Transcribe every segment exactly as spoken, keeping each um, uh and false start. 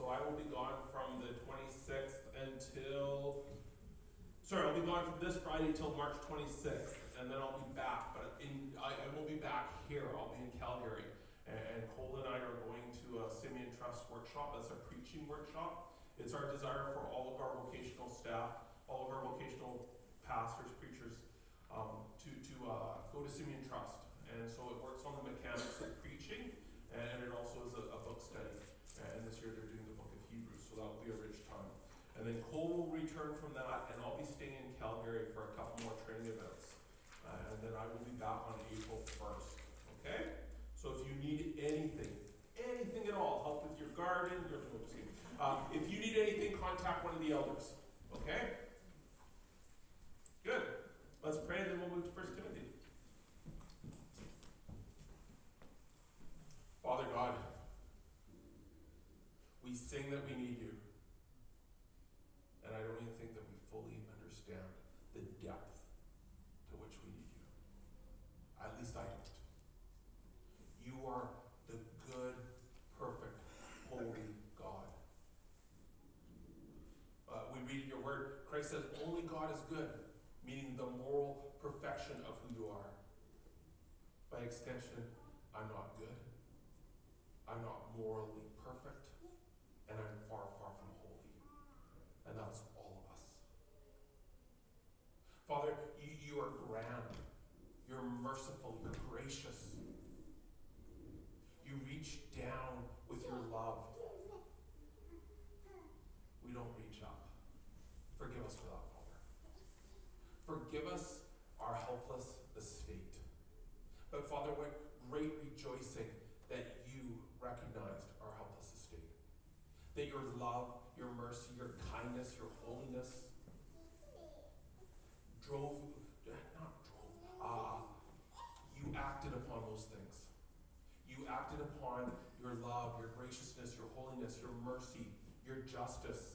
I will be gone from the twenty-sixth until, sorry, I'll be gone from this Friday till March twenty-sixth, and then I'll be back. But in, I, I will be back here. I'll be in Calgary. And, and Cole and I are going to a Simeon Trust workshop. That's a preaching workshop. It's our desire for all of our vocational staff, all of our vocational pastors, preachers, um, to, to uh, go to Simeon Trust. And so it works on the mechanics of preaching, and it also is a, a book study. And this year they're doing the book of Hebrews, so that will be a rich time. And then Cole will return from that, and I'll be staying in Calgary for a couple more training events. Uh, and then I will be back on April first. Okay? So if you need anything, anything at all, help with your garden, your, no, just kidding. Uh, if you need anything, contact one of the elders. Okay? Good. Let's pray, and then we'll move to First Timothy. Father God, we sing that we need you. And I don't even think that we fully understand the depth to which we need you. At least I don't. You are the good, perfect, holy God. Uh, we read your word, Christ says, only God is good, meaning the moral perfection of who you are. By extension, I'm not good. I'm not morally perfect. And I'm far, far from holy. And that's all of us. Father, you, you are grand. You're merciful. You're gracious. You reach down with your love. We don't reach up. Forgive us for that, Father. Forgive us our helpless estate. But Father, what great rejoicing that you recognized our helpless estate. That your love, your mercy, your kindness, your holiness drove, not drove, uh, you acted upon those things. You acted upon your love, your graciousness, your holiness, your mercy, your justice.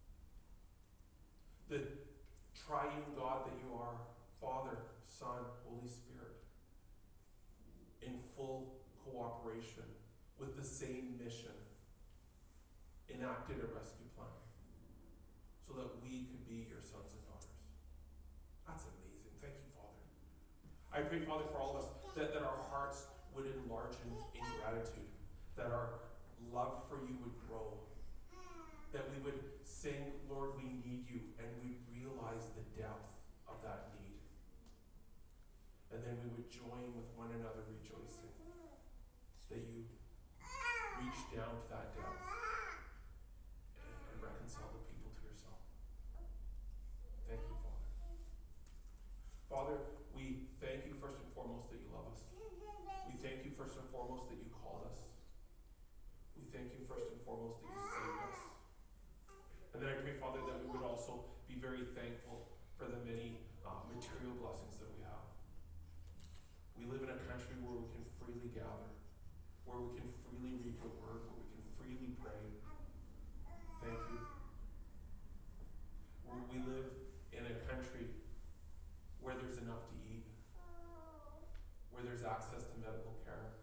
The triune God that you are, Father, Son, Holy Spirit, in full cooperation with the same mission, enacted a rescue plan so that we could be your sons and daughters. That's amazing. Thank you, Father. I pray, Father, for all of us that, that our hearts would enlarge in, in gratitude, that our love for you would grow, that we would sing, Lord, we need you, and we realize the depth of that need. And then we would join with one another rejoicing that you reach down to that depth and, and reconcile the people to yourself. Thank you, Father. Father, we thank you first and foremost that you love us. We thank you first and foremost that you called us. We thank you first and foremost that you saved us. And then I pray, Father, that we would also be very thankful for the many uh, material blessings that we have. We live in a country where we can freely gather, where we can freely read your word, where we can freely pray. Thank you. Where we live in a country where there's enough to eat, where there's access to medical care.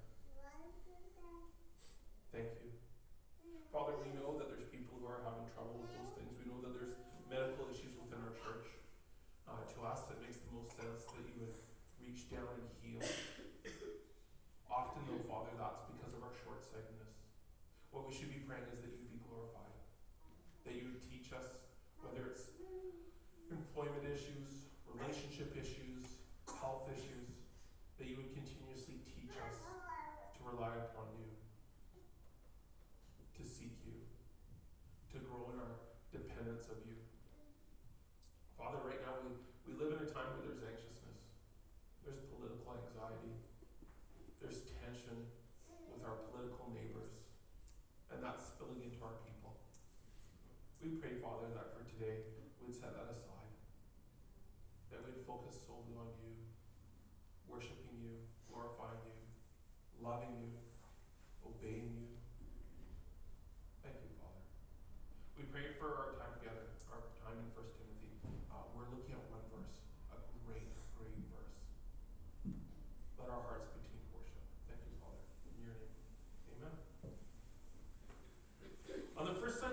Thank you. Father, we know that there's people who are having trouble with those things. We know that there's medical issues within our church. Uh, to us, it makes the most sense that you would reach down and heal. Often, though, Father, that's because of our short-sightedness. What we should be praying is that you be glorified. That you would teach us, whether it's employment issues, relationship issues, health issues, that you would continuously teach us to rely upon you, to seek you, to grow in our dependence of you. Father, right now we, we live in a time where there's anxiousness, there's political anxiety, there's tension with our political neighbors, and that's spilling into our people. We pray, Father, that for today we'd set that aside, that we'd focus solely on you, worshiping you, glorifying you, loving you, obeying you. Thank you, Father. We pray for our time together, our time in First Timothy. Uh, we're looking at one verse, a great, great verse. Let our hearts be tuned to worship. Thank you, Father. In your name, amen. On the first Sunday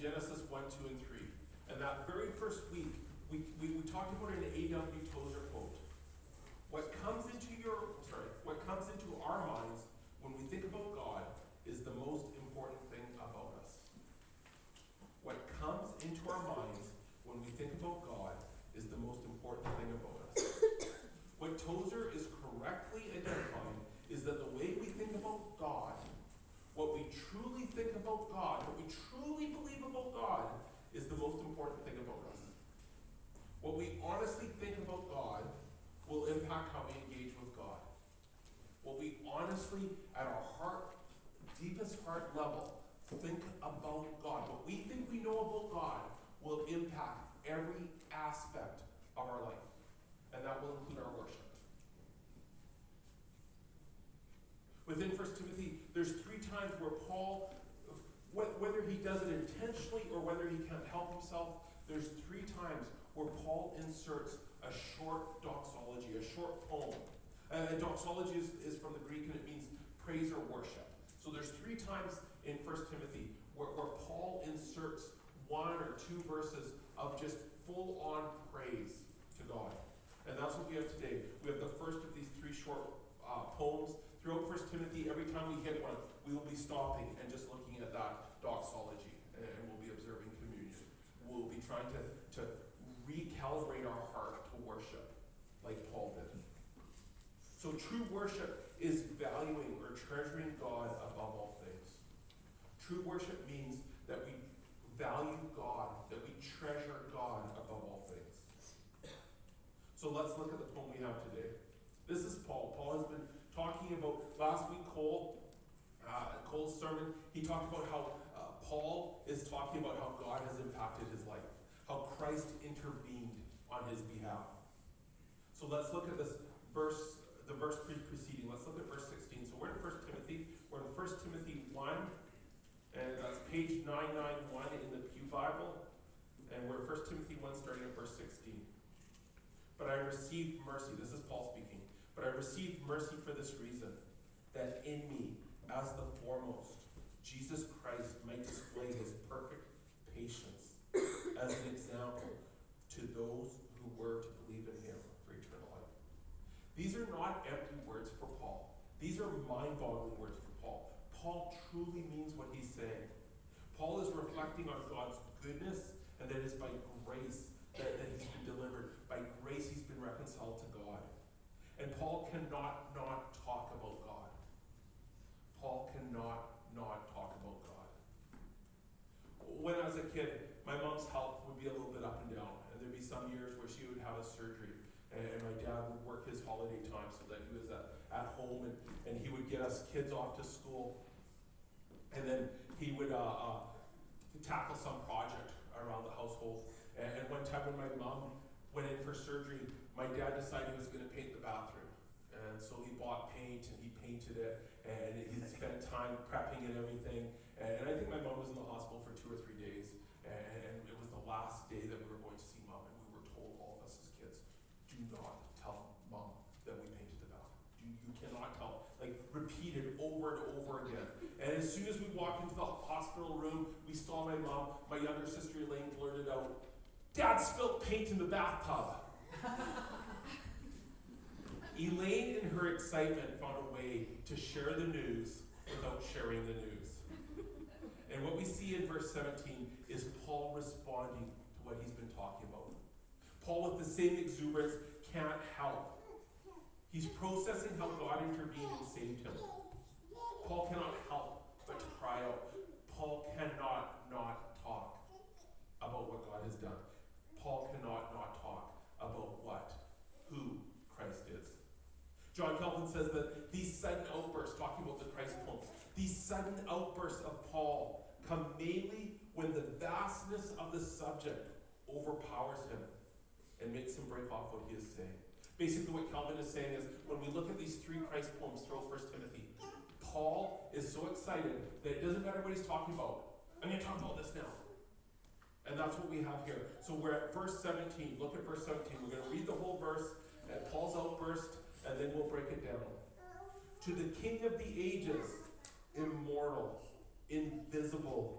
Genesis one, two, and three. And that very first week, we, we, we talked about an A W Tozer quote. What comes into your, sorry, what comes into our minds when we think about God is the most important thing about us. What comes into our minds when we think about God is the most important thing about us. What Tozer is correctly identifying is that the way we think about God, what we truly think about God, what we truly believe about God, is the most important thing about us. What we honestly think about God will impact how we engage with God. What we honestly, at our heart, deepest heart level, think about God, what we think we know about God, will impact every aspect of our life. And that will include our worship. Within First Timothy, there's three times where Paul, whether he does it intentionally or whether he can't help himself, there's three times where Paul inserts a short doxology, a short poem. Uh, and doxology is, is from the Greek and it means praise or worship. So there's three times in First Timothy where, where Paul inserts one or two verses of just full-on praise to God. And that's what we have today. We have the first of these three short uh, poems. Throughout First Timothy, every time we hit one, we will be stopping and just looking at that doxology, and we'll be observing communion. We'll be trying to, to recalibrate our heart to worship, like Paul did. So true worship is valuing or treasuring God above all things. True worship means that we value God, that we treasure God above all things. So let's look at the poem we have today. This is Paul. Paul has been talking about, last week Cole, uh, Cole's sermon, he talked about how uh, Paul is talking about how God has impacted his life, how Christ intervened on his behalf. So let's look at this verse, the verse preceding. Let's look at verse sixteen. So we're in First Timothy. We're in First Timothy one, and that's page nine ninety-one in the Pew Bible. And we're in First Timothy one, starting at verse sixteen. But I received mercy. This is Paul speaking. But I received mercy for this reason, that in me, as the foremost, Jesus Christ might display his perfect patience as an example to those who were to believe in him for eternal life. These are not empty words for Paul. These are mind-boggling words for Paul. Paul truly means what he's saying. Paul is reflecting on God's goodness, and that it's by grace that, that he's been delivered. By grace he's been reconciled to God. And Paul cannot not talk about God. Paul cannot not talk about God. When I was a kid, my mom's health would be a little bit up and down. And there'd be some years where she would have a surgery. And, and my dad would work his holiday time so that he was at, at home. And, and he would get us kids off to school. And then he would uh, uh, tackle some project around the household. And, and one time when my mom went in for surgery, my dad decided he was going to paint the bathroom. And so he bought paint and he painted it, and he spent time prepping and everything. And, and I think my mom was in the hospital for two or three days. And, and it was the last day that we were going to see mom. And we were told, all of us as kids, do not tell mom that we painted the bathroom. You, you cannot tell. Like, repeated over and over again. And as soon as we walked into the hospital room, we saw my mom. My younger sister Elaine blurted out, "Dad spilled paint in the bathtub." Elaine, in her excitement, found a way to share the news without sharing the news. And what we see in verse seventeen is Paul responding to what he's been talking about. Paul, with the same exuberance, can't help. He's processing how God intervened and saved him. Paul cannot help but to cry out. Paul cannot not talk about what God has done. Paul cannot not talk about what, who Christ is. John Calvin says that these sudden outbursts, talking about the Christ poems, these sudden outbursts of Paul come mainly when the vastness of the subject overpowers him and makes him break off what he is saying. Basically what Calvin is saying is, when we look at these three Christ poems throughout First Timothy, Paul is so excited that it doesn't matter what he's talking about. I'm going to talk about this now. And that's what we have here. So we're at verse seventeen. Look at verse seventeen. We're going to read the whole verse at Paul's outburst, and then we'll break it down. To the King of the ages, immortal, invisible,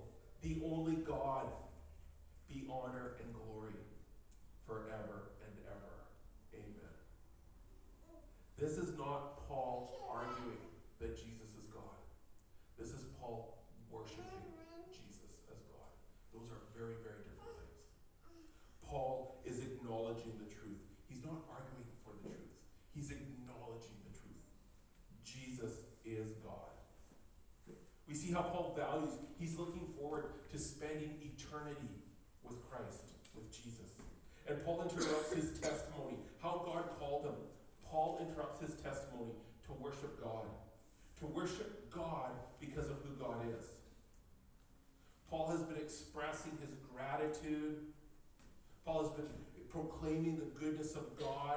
the only God, be honor and glory forever and ever. Amen. This is not Paul arguing that Jesus is God. This is Paul worshiping Jesus as God. Those are very, very different things. Paul is acknowledging the truth. He's not arguing for the truth. He's acknowledging the truth. Jesus is God. We see how Paul values, he's looking forward to spending eternity with Christ, with Jesus. And Paul interrupts his testimony, how God called him. Paul interrupts his testimony to worship God. To worship God because of who God is. Paul has been expressing his gratitude. Paul has been proclaiming the goodness of God.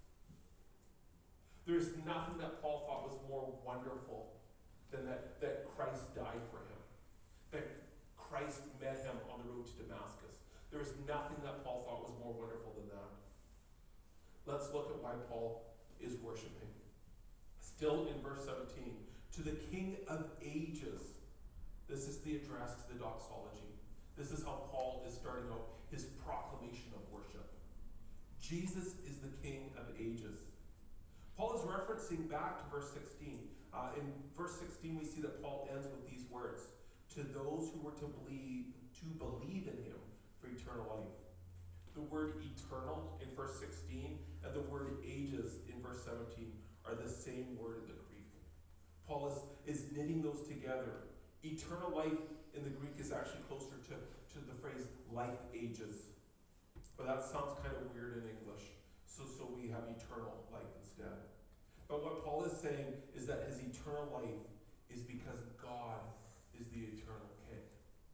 There's nothing that Paul thought was more wonderful than that, that Christ died for him. That Christ met him on the road to Damascus. There is nothing that Paul thought was more wonderful than that. Let's look at why Paul is worshiping. Still in verse seventeen, to the King of ages. This is the address to the doxology. This is how Paul is starting out his proclamation of worship. Jesus is the King of ages. Paul is referencing back to verse sixteen. Uh, in verse sixteen, we see that Paul ends with these words, to those who were to believe, to believe in him for eternal life. The word eternal in verse sixteen and the word ages in verse seventeen are the same word in the Greek. Paul is, is knitting those together. Eternal life in the Greek is actually closer to, to the phrase life ages. But that sounds kind of weird in English. So, so we have eternal life instead. But what Paul is saying is that his eternal life is because God is the eternal King.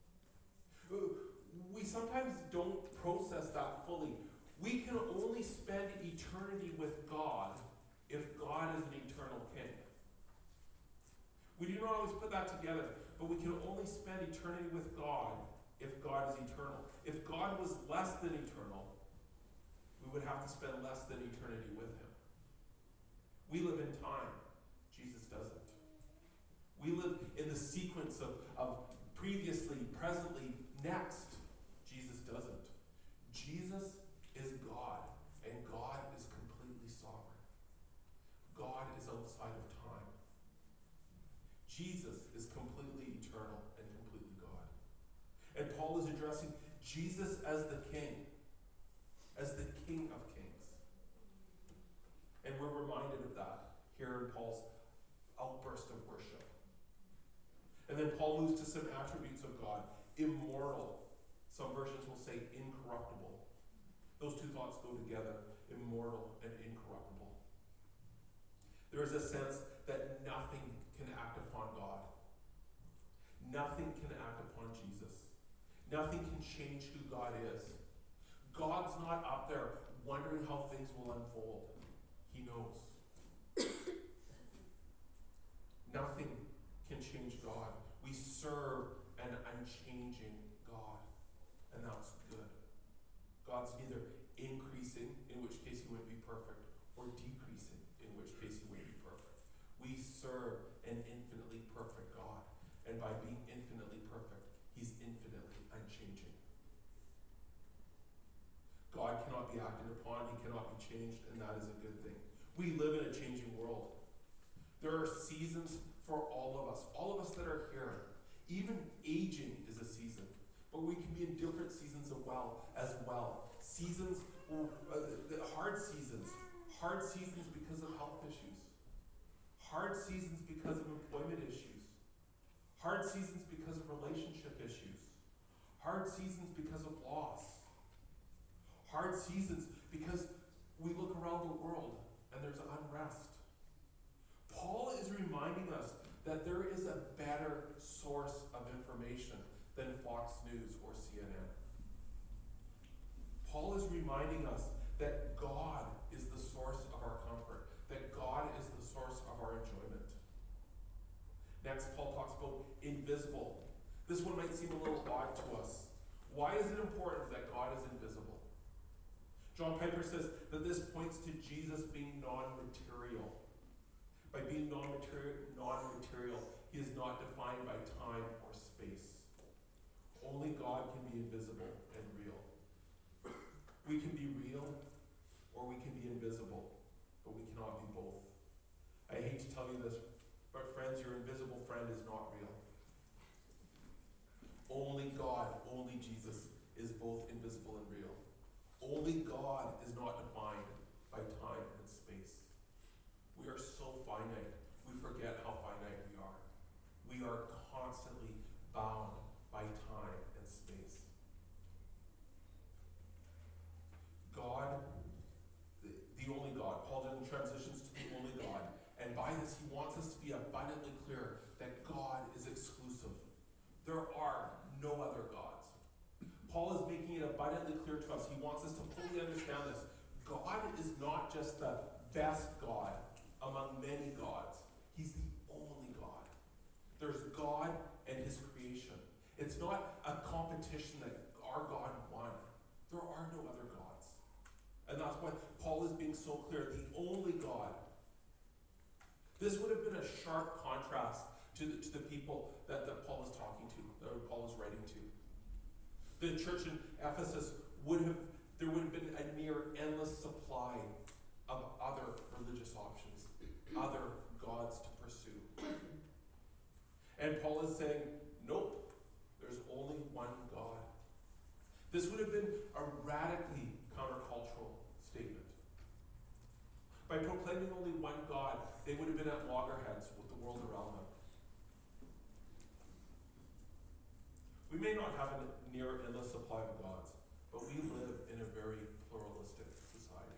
We sometimes don't process that fully. We can only spend eternity with God if God is an eternal King. We do not always put that together, but we can only spend eternity with God if God is eternal. If God was less than eternal, we would have to spend less than eternity with him. We live in time. Jesus doesn't. We live in the sequence of, of previously, presently, next. Jesus doesn't. Jesus is God, and God is completely sovereign. God is outside of time. Jesus is completely eternal and completely God. And Paul is addressing Jesus as the King, as the King of Kings. And we're reminded of that here in Paul's outburst of worship. And then Paul moves to some attributes of God. Immortal. Some versions will say incorruptible. Those two thoughts go together. Immortal and incorruptible. There is a sense that nothing can act upon God. Nothing can act upon Jesus. Nothing can change who God is. God's not up there wondering how things will unfold. He knows. Nothing can change God. We serve an unchanging God, and that's good. God's neither increasing, in which case he wouldn't be perfect, or decreasing, in which case he wouldn't be perfect. We serve an infinitely perfect God, and by being infinitely perfect, he's infinitely unchanging. God cannot be acted upon, he cannot be changed, and that is a good thing. We live in a changing world. There are seasons for all of us, all of us that are here. Even aging is a season, but we can be in different seasons as well. As well. Seasons, uh, the hard seasons, hard seasons because of health issues, hard seasons because of employment issues, hard seasons because of relationship issues, hard seasons because of loss, hard seasons because we look around the world and there's unrest. Paul is reminding us that there is a better source of information than Fox News or C N N. Paul is reminding us that God is the source of our comfort, that God is the source of our enjoyment. Next, Paul talks about invisible. This one might seem a little odd to us. Why is it important that God is invisible? John Piper says that this points to Jesus being non-material. By being non-material, non-material, he is not defined by time or space. Only God can be invisible and real. We can be real or we can be invisible, but we cannot be both. I hate to tell you this, but friends, your invisible friend is not real. Only God, only Jesus is both invisible and real. Only God is not defined by time and space. We are so finite, we forget how finite we are. We are constantly bound by time and space. God, the, the only God, Paul then transitions to the only God, and by this he wants us to be abundantly clear that God is exclusive. There are no other gods. Paul is making it abundantly clear to us. He wants us to fully understand this. God is not just the best God among many gods. He's the only God. There's God and his creation. It's not a competition that our God won. There are no other gods. And that's why Paul is being so clear. The only God. This would have been a sharp contrast to the, to the people that, that Paul is talking to, that Paul is writing to. The church in Ephesus would have, there would have been a near endless supply of other religious options, other gods to pursue. And Paul is saying, nope, there's only one God. This would have been a radically countercultural statement. By proclaiming only one God, they would have been at loggerheads with the world around them. We may not have a near endless supply of gods, but we live in a very pluralistic society.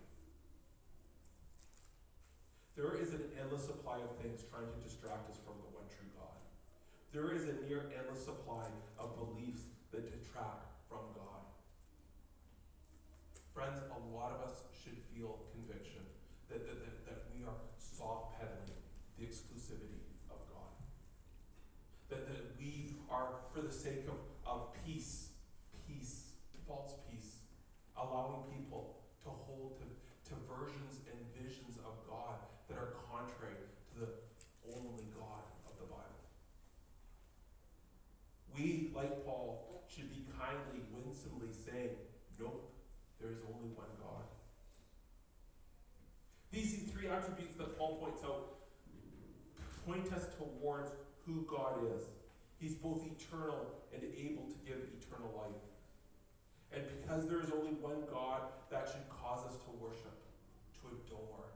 There is an endless supply of things trying to distract us from the one true God. There is a near endless supply of beliefs that detract from God. Friends, a lot of us should feel conviction that, that, that, that we are soft pedaling the exclusivity of God. That, that we are, for the sake of, of peace, peace, false peace, allowing people to hold to, to versions and visions of God that are contrary to the only God of the Bible. We, like Paul, should be kindly, winsomely saying, nope, there is only one God. These three attributes that Paul points out point us towards who God is. He's both eternal and able to give eternal life. And because there is only one God, that should cause us to worship, to adore.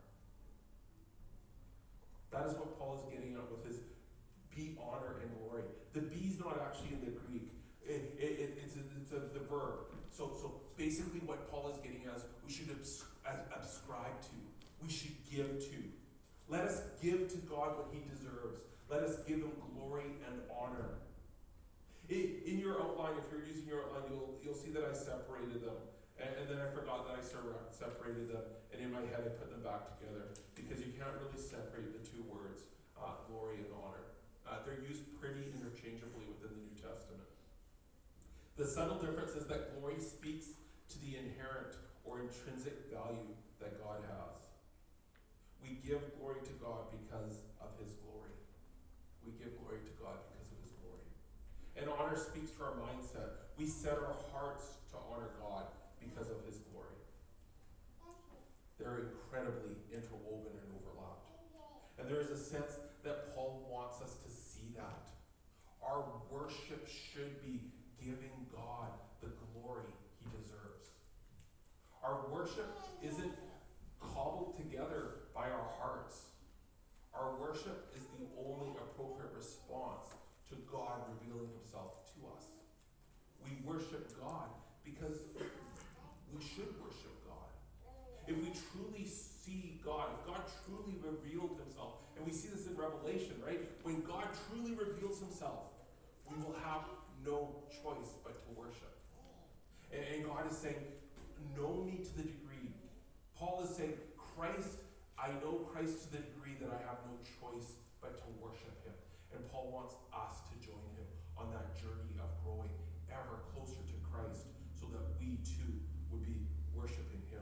That is what Paul is getting at with his be, honor, and glory. The be is not actually in the Greek. It, it, it, it's a, it's a, the verb. So, so basically what Paul is getting at is we should abs- ascribe to. We should give to. Let us give to God what he deserves. Let us give him glory and honor. In, in your outline, if you're using your outline, you'll, you'll see that I separated them. And, and then I forgot that I separated them. And in my head, I put them back together. Because you can't really separate the two words, uh, glory and honor. Uh, they're used pretty interchangeably within the New Testament. The subtle difference is that glory speaks to the inherent or intrinsic value that God has. We give glory to God because of his glory. We give glory to God because of his glory. And honor speaks to our mindset. We set our hearts to honor God because of his glory. They're incredibly interwoven and overlapped. And there is a sense that Paul wants us to see that. Our worship should be giving God the glory he deserves. Our worship isn't cobbled together by our hearts. Our worship is the only appropriate response to God revealing himself to us. We worship God because we should worship God. If we truly see God, if God truly revealed himself, and we see this in Revelation, right? When God truly reveals himself, we will have no choice but to worship. And, and God is saying, know me to the degree. Paul is saying, Christ, I know Christ to the degree that I have no choice but to worship him. And Paul wants us to join him on that journey of growing ever closer to Christ so that we too would be worshiping him.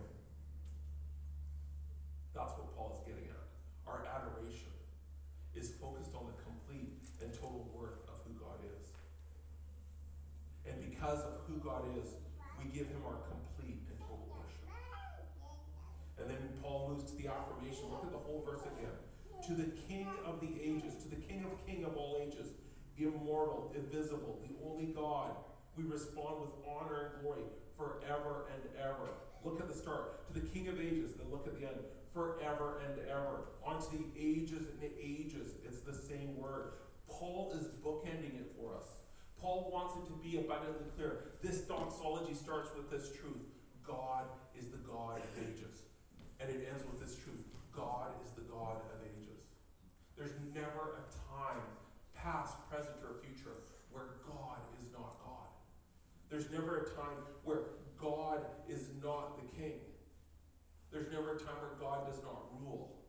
That's what Paul is getting at. Our adoration is focused on the complete and total worth of who God is. And because of who God is, we give him our complete and total worship. And then Paul moves to the affirmation. Look at the whole verse again. To the King of the ages, to the King of King of all ages, immortal, invisible, the only God, we respond with honor and glory forever and ever. Look at the start. To the King of ages, then look at the end. Forever and ever. Onto the ages and the ages. It's the same word. Paul is bookending it for us. Paul wants it to be abundantly clear. This doxology starts with this truth. God is the God of ages. And it ends with this truth. God is the God of ages. There's never a time, past, present, or future, where God is not God. There's never a time where God is not the king. There's never a time where God does not rule.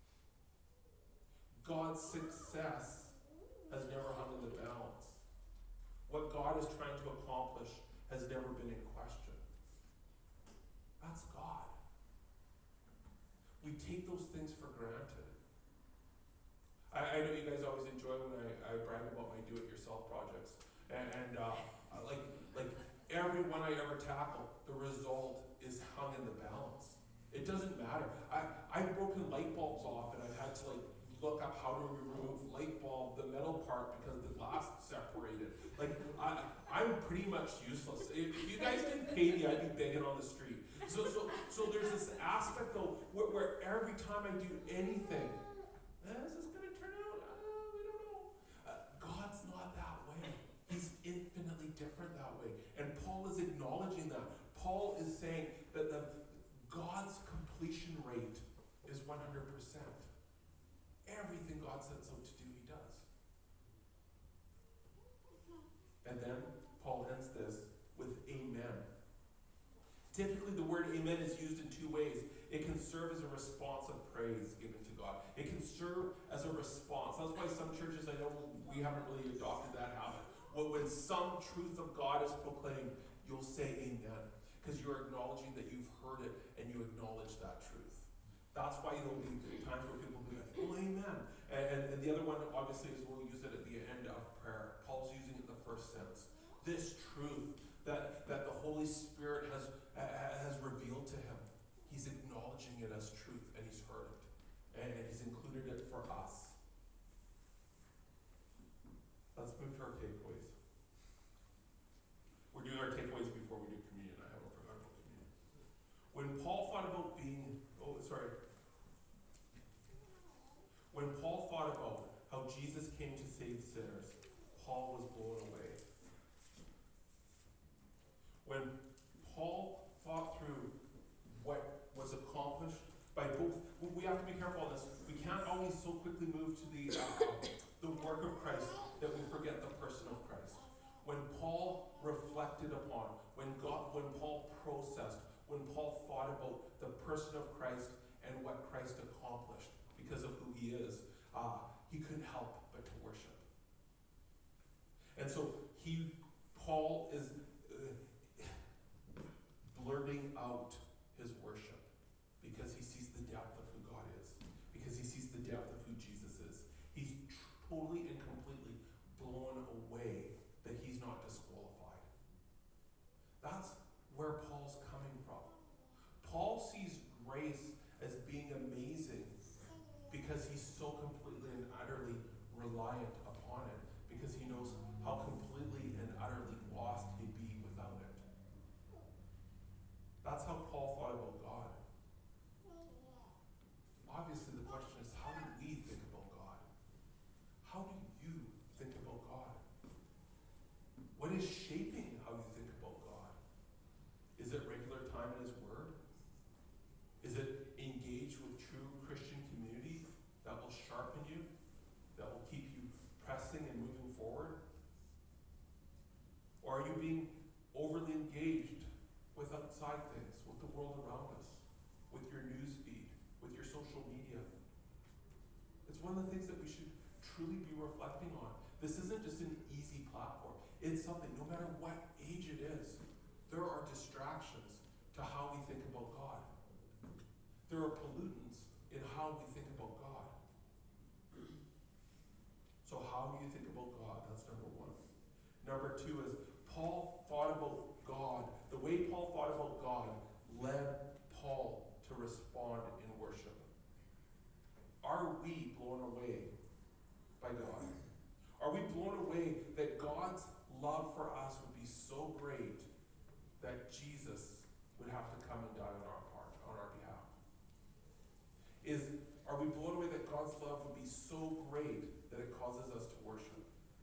God's success has never hung in the balance. What God is trying to accomplish has never been in question. That's God. We take those things for granted. I, I know you guys always enjoy when I, I brag about my do-it-yourself projects. And, and uh, like, like every one I ever tackle, the result is hung in the balance. It doesn't matter. I, I've broken light bulbs off and I've had to like look up how to remove light bulb, the metal part, because the glass separated. Like, I, I'm pretty much useless. If, if you guys didn't pay me, I'd be begging on the street. So, so, so there's this aspect though, where, where every time I do anything, eh, is this going to turn out? Uh, we don't know. Uh, God's not that way. He's infinitely different that way. And Paul is acknowledging that. Paul is saying that the God's completion rate is one hundred percent. Everything God sets out to do, he does. And then Paul ends this with amen. Typically, the word amen is used in two ways. It can serve as a response of praise given to God. It can serve as a response. That's why some churches, I know we haven't really adopted that habit. When some truth of God is proclaimed, you'll say amen. Because you're acknowledging that you've heard it and you acknowledge that truth. That's why there'll be times where people will be like, oh, amen. And, and, and the other one, obviously, is we'll use it at the end of prayer. Paul's using it in the first sense. This truth that, that the Holy Spirit has, uh, has revealed to him, he's acknowledging it as truth, and he's heard it. And he's included it for us. Let's move to our takeaways. We're doing our takeaways before we do communion. I haven't forgotten about communion. When Paul thought about being, oh, sorry. When Paul thought about how Jesus came to save sinners, Paul was blown away. When Paul thought through what was accomplished by both, we have to be careful on this. We can't always so quickly move to the uh, the work of Christ that we forget the person of Christ. When Paul reflected upon, when God, when Paul processed, when Paul thought about the person of Christ and what Christ accomplished because of who he is, uh, he couldn't help but to worship. And so he, Paul is uh, blurting out his worship because he sees the depth of who God is, because he sees the depth of who Jesus is. He's totally and completely blown away that he's not disqualified. That's where Paul's coming from. Paul sees grace as being amazing because he's so completely and utterly reliant upon it, because he knows how completely and utterly lost he'd be without it. That's how Paul thought about God. Obviously, the question is, how do we think about God? How do you think about God? What is shaping how you think about God? Is it regular time in his word? Is it engage with true Christian community that will sharpen you, that will keep you pressing and moving forward? Or are you being overly engaged with outside things, with the world around us, with your news feed, with your social media? It's one of the things that we should truly be reflecting on. This isn't just an easy platform. It's something, no matter what age it is, there are distractions to how we think about God. There are pollutants in how we think about God. So how do you think about God? That's number one. Number two is Paul thought about God, the way Paul thought about God, led Paul to respond in worship. Are we blown away by God? Are we blown away that God's love for us would be so great that Jesus would have to come and die on our part, on our behalf? Is, are we blown away that God's love would be so great that it causes us to worship?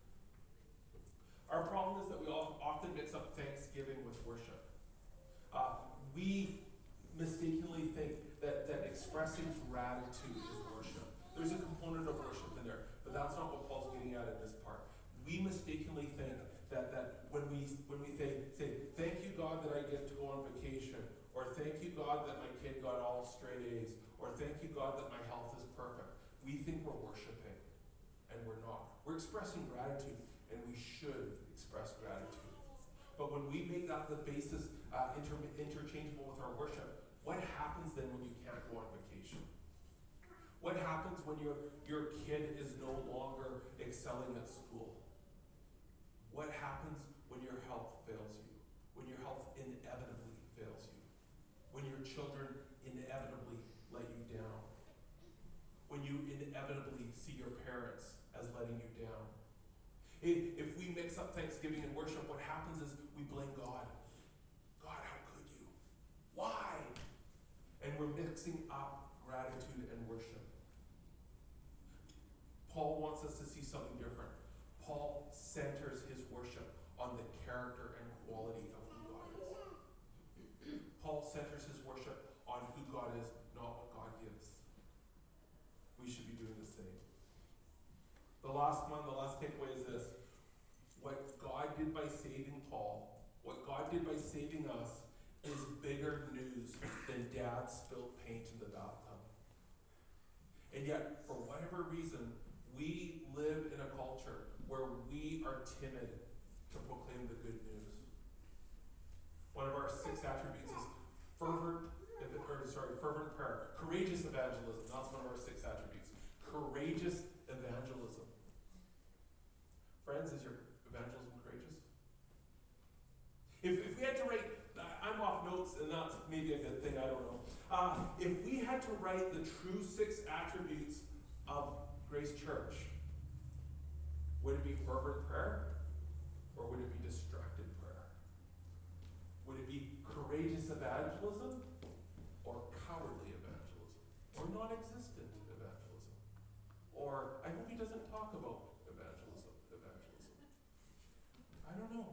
Our problem is that we all often mix up thanksgiving with worship. Uh, we mistakenly think that, that expressing gratitude is worship. There's a component of worship in there, but that's not what Paul's getting at in this part. We mistakenly think that, that when we when we say, say, thank you God that I get to go on vacation, or thank you God that my kid got all straight A's, or thank you God that my health is perfect, we think we're worshiping, and we're not. We're expressing gratitude, and we should express gratitude. But when we make that the basis uh, inter- interchangeable with our worship, what happens then when you can't go on vacation? What happens when your, your kid is no longer excelling at school? What happens when your health fails you? When your health inevitably fails you? When your children inevitably let you down? When you inevitably see your parents as letting you down? If we mix up thanksgiving and worship, what happens is we blame God. God, how could you? Why? And we're mixing up gratitude and worship. Paul wants us to see something different. Paul centers his worship on the character and quality of who God is. Paul centers his worship on who God is, not what God gives. We should be doing the same. The last one, the last takeaway is this. What God did by saving Paul, what God did by saving us, is bigger news than Dad spilled paint in the bathtub. And yet, for whatever reason, we live in a culture where we are timid to proclaim the good news. One of our six attributes is fervent, or sorry, fervent prayer. Courageous evangelism. That's one of our six attributes. Courageous evangelism. Friends, is your evangelism courageous? If, if we had to rate, I'm off notes, and that's maybe a good thing, I don't know. Uh, if we had to write the true six attributes of Grace Church, would it be fervent prayer, or would it be distracted prayer? Would it be courageous evangelism, or cowardly evangelism, or non-existent evangelism? Or, I hope he doesn't talk about evangelism, evangelism. I don't know.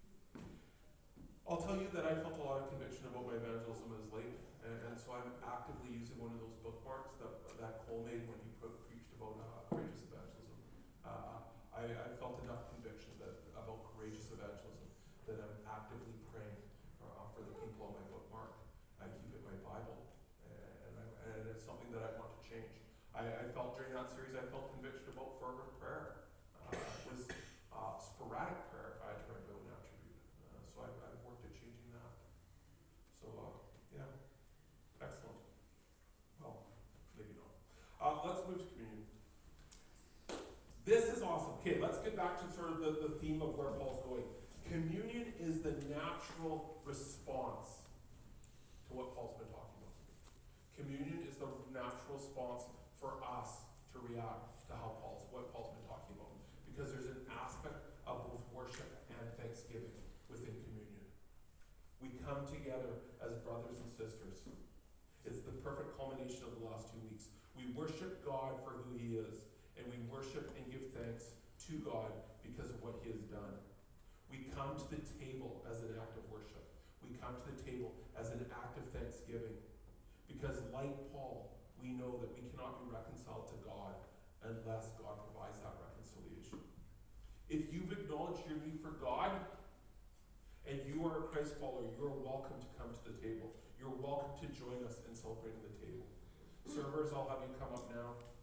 I'll tell you that I felt a lot of conviction about my evangelism as late, and, and so I'm actively using one of those bookmarks that, that Cole made when he pre- preached about uh, courageous evangelism. Uh, I, I felt enough conviction that about courageous evangelism that I'm actively praying for, uh, for the people on my bookmark. I keep it in my Bible, and, I, and it's something that I want to change. I, I felt during that series, I felt conviction about fervent prayer. Uh, it was uh, sporadic prayer, if I had to write about an attribute. Uh, so I've, I've worked at changing that. So, uh, yeah, excellent. Well, maybe not. Uh, let's move to communion. This is awesome. Okay, let's get back to sort of the, the theme of where Paul's going. Communion is the natural response to what Paul's been talking about. Communion is the natural response for us to react to how Paul's, what Paul's been talking about. Because there's an aspect of both worship and thanksgiving within communion. We come together as brothers and sisters. It's the perfect culmination of the last two weeks. We worship God for who he is, and we worship and give thanks to God because of what he has done. We come to the table as an act of worship. We come to the table as an act of thanksgiving. Because like Paul, we know that we cannot be reconciled to God unless God provides that reconciliation. If you've acknowledged your need for God, and you are a Christ follower, you're welcome to come to the table. You're welcome to join us in celebrating the table. Servers, I'll have you come up now.